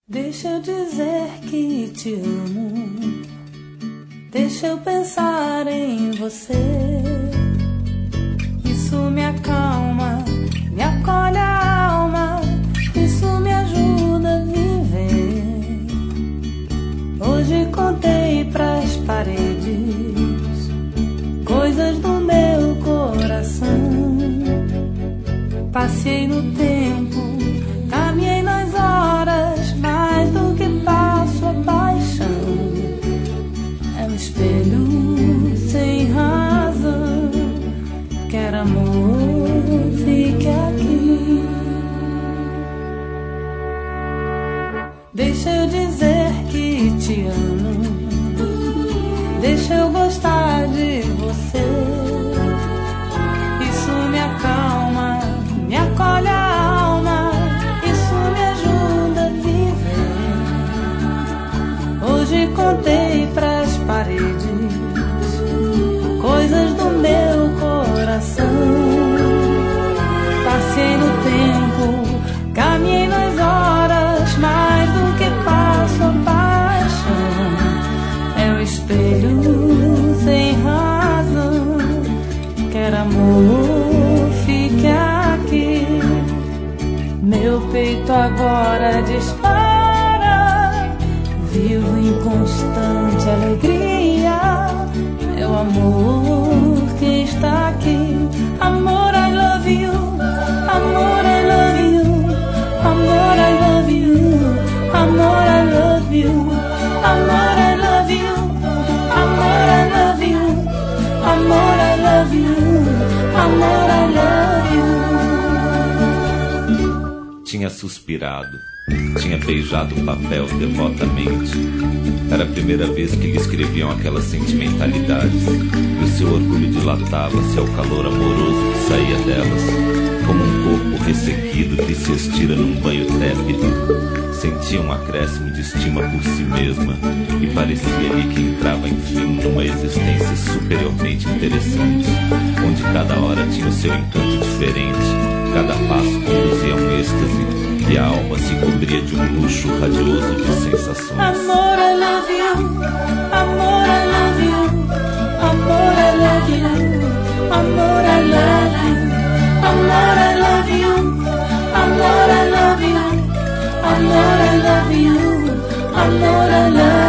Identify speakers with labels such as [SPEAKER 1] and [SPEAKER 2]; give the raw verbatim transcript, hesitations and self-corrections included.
[SPEAKER 1] Deixa eu dizer que te amo, deixa eu pensar em você. Isso me acalma, me acolhe a alma, isso me ajuda a viver. Hoje contei pras paredes coisas do meu coração. Passei no tempo, caminhei nas horas, mais do que passo a paixão. É um espelho sem razão, quer amor, fique aqui. Deixa eu dizer que te amo, deixa eu gostar de você. Isso me acalma, me acolhe a alma, isso me ajuda a viver. Hoje contei pras paredes coisas do meu coração. Passei no tempo, caminhei nas horas, mais do que passo a paixão. É o espelho sem razão, quer amor, fique aqui. Meu peito agora dispara, vivo em constante alegria. É o amor que está aqui. Amor, I love you. Amor, I love you. Amor, I love you. Amor, I love you. Amor, I love you. Amor, I love you. Amor, I love you. Amor, I love you.
[SPEAKER 2] Tinha suspirado, tinha beijado o papel devotamente. Era a primeira vez que lhe escreviam aquelas sentimentalidades, e o seu orgulho dilatava-se ao calor amoroso que saía delas, como um corpo ressequido que se estira num banho tépido. Sentia um acréscimo de estima por si mesma, e parecia-lhe que entrava enfim numa existência superiormente interessante, onde cada hora tinha o seu encanto diferente, cada passo conduzia a um êxtase, e a alma se cobria de um luxo radioso de sensações.
[SPEAKER 1] Amor, I love you. Amor, I love you. Amor, I love you. Amor, I love you. Amor, I love you. Amor, I love you. Amor, I love you. Amor, I love you.